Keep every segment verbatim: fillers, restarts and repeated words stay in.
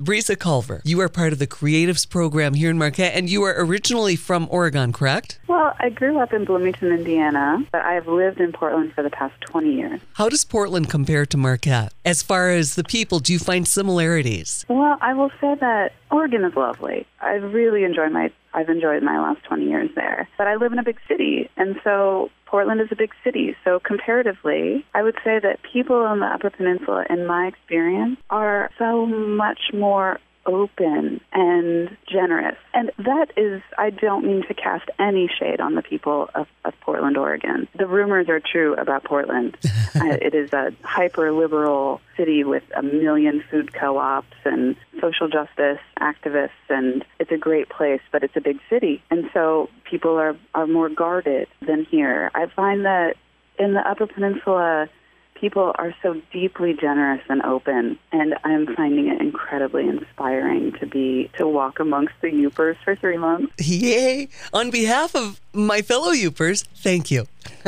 Brisa Culver, you are part of the Creatives program here in Marquette, and you are originally from Oregon, correct? Well, I grew up in Bloomington, Indiana, but I have lived in Portland for the past twenty years. How does Portland compare to Marquette? As far as the people, do you find similarities? Well, I will say that Oregon is lovely. I really enjoy my, I've enjoyed my last twenty years there. But I live in a big city, and so Portland is a big city. So comparatively, I would say that people on the Upper Peninsula, in my experience, are so much more open and generous. And that is, I don't mean to cast any shade on the people of, of Portland, Oregon. The rumors are true about Portland. uh, it is a hyper-liberal city with a million food co-ops and social justice activists, and it's a great place, but it's a big city. And so people are, are more guarded than here. I find that in the Upper Peninsula, people are so deeply generous and open, and I'm finding it incredibly inspiring to be to walk amongst the Yoopers for three months. Yay! On behalf of my fellow Yoopers, thank you.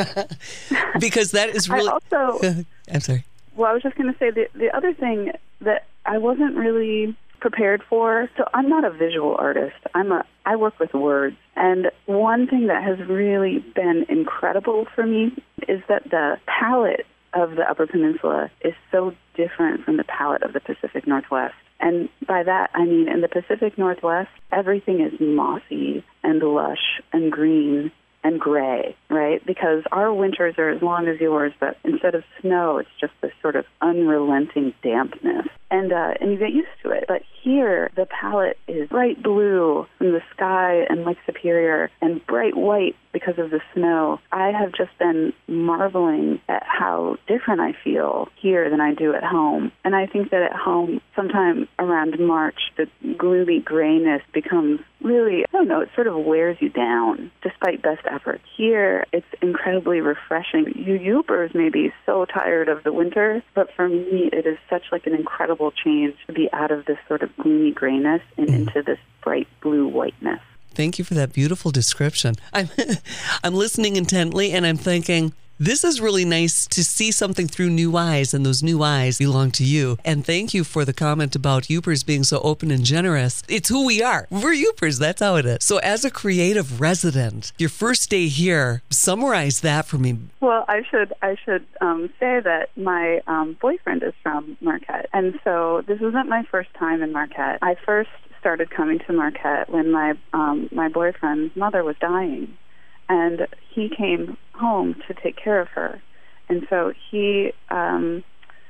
Because that is really... I also... I'm sorry. Well, I was just going to say the, the other thing that I wasn't really prepared for, so I'm not a visual artist. I'm a, I work with words. And one thing that has really been incredible for me is that the palette of the Upper Peninsula is so different from the palette of the Pacific Northwest. And by that, I mean in the Pacific Northwest, everything is mossy and lush and green and gray, right? Because our winters are as long as yours, but instead of snow, it's just this sort of unrelenting dampness. And uh, and you get used to it. But here, the palette is bright blue from the sky and Lake Superior and bright white because of the snow. I have just been marveling at how different I feel here than I do at home. And I think that at home, sometime around March, the gloomy grayness becomes really, I don't know, it sort of wears you down, despite best efforts. Here, it's incredibly refreshing. You Yoopers may be so tired of the winter, but for me, it is such like an incredible change to be out of this sort of gloomy grayness and mm. into this bright blue whiteness. Thank you for that beautiful description. I'm, I'm listening intently, and I'm thinking, this is really nice to see something through new eyes, and those new eyes belong to you. And thank you for the comment about Yoopers being so open and generous. It's who we are. We're Yoopers. That's how it is. So as a creative resident, your first day here, summarize that for me. Well, I should I should um, say that my um, boyfriend is from Marquette. And so this wasn't my first time in Marquette. I first started coming to Marquette when my um, my boyfriend's mother was dying. And he came home to take care of her. And so he um,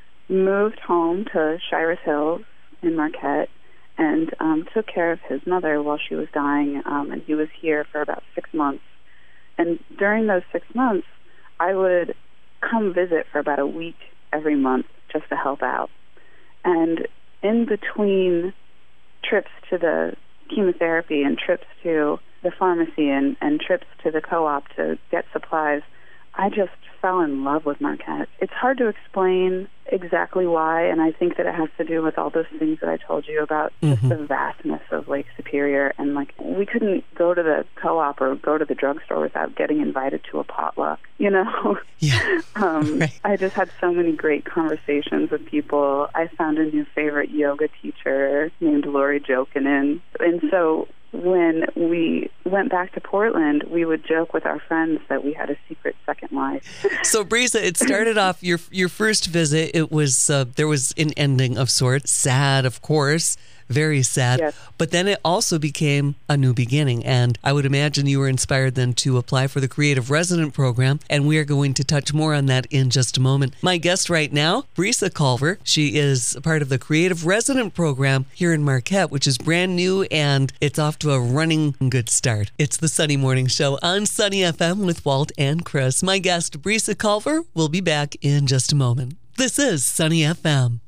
moved home to Shiras Hills in Marquette and um, took care of his mother while she was dying. Um, and he was here for about six months. And during those six months, I would come visit for about a week every month just to help out. And in between trips to the chemotherapy and trips to the pharmacy and, and trips to the co-op to get supplies, I just fell in love with Marquette. It's hard to explain exactly why, and I think that it has to do with all those things that I told you about just mm-hmm. the vastness of Lake Superior. And, like, we couldn't go to the co-op or go to the drugstore without getting invited to a potluck, you know? Yeah. um, right. I just had so many great conversations with people. I found a new favorite yoga teacher named Lori Jokinen. And so when we went back to Portland, we would joke with our friends that we had a secret second life. So, Brisa, it started off your your first visit. It was uh, there was an ending of sorts, sad, of course, very sad. Yes. But then it also became a new beginning, and I would imagine you were inspired then to apply for the Creative Resident Program, and we are going to touch more on that in just a moment. My guest right now, Brisa Culver. She is a part of the Creative Resident Program here in Marquette, which is brand new, and it's off to a running good start. It's the Sunny Morning Show on Sunny F M with Walt and Chris. My guest, Brisa Culver, will be back in just a moment. This is Sunny F M.